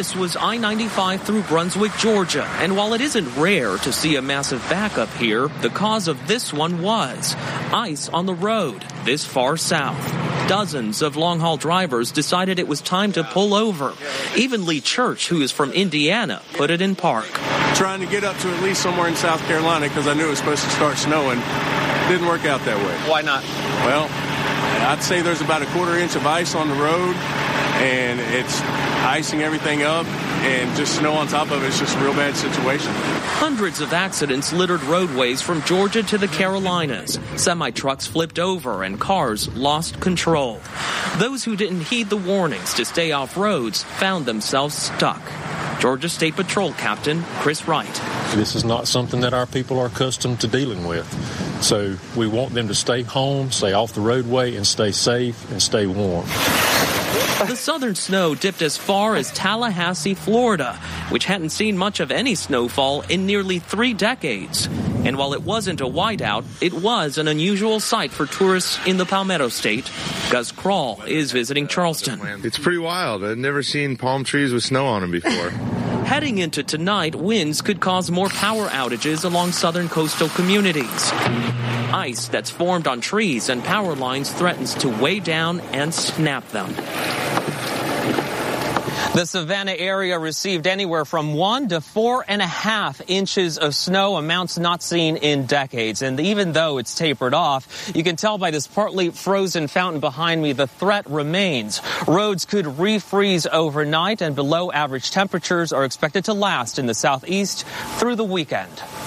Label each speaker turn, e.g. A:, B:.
A: This was I-95 through Brunswick, Georgia, and while it isn't rare to see a massive backup here, the cause of this one was ice on the road this far south. Dozens of long-haul drivers decided it was time to pull over. Even Lee Church, who is from Indiana, put it in park.
B: Trying to get up to at least somewhere in South Carolina because I knew it was supposed to start snowing. Didn't work out that way.
A: Why not?
B: Well, I'd say there's about a quarter inch of ice on the road, and it's icing everything up, and just snow on top of it. It's just a real bad situation.
A: Hundreds of accidents littered roadways from Georgia to the Carolinas. Semi-trucks flipped over and cars lost control. Those who didn't heed the warnings to stay off roads found themselves stuck. Georgia State Patrol Captain Chris Wright.
C: This is not something that our people are accustomed to dealing with. So we want them to stay home, stay off the roadway, and stay safe and stay warm.
A: The southern snow dipped as far as Tallahassee, Florida, which hadn't seen much of any snowfall in nearly 3 decades. And while it wasn't a whiteout, it was an unusual sight for tourists in the Palmetto State. Gus Kroll is visiting Charleston.
D: It's pretty wild. I've never seen palm trees with snow on them before.
A: Heading into tonight, winds could cause more power outages along southern coastal communities. Ice that's formed on trees and power lines threatens to weigh down and snap them. The Savannah area received anywhere from 1 to 4.5 inches of snow, amounts not seen in decades. And even though it's tapered off, you can tell by this partly frozen fountain behind me, the threat remains. Roads could refreeze overnight, and below average temperatures are expected to last in the southeast through the weekend.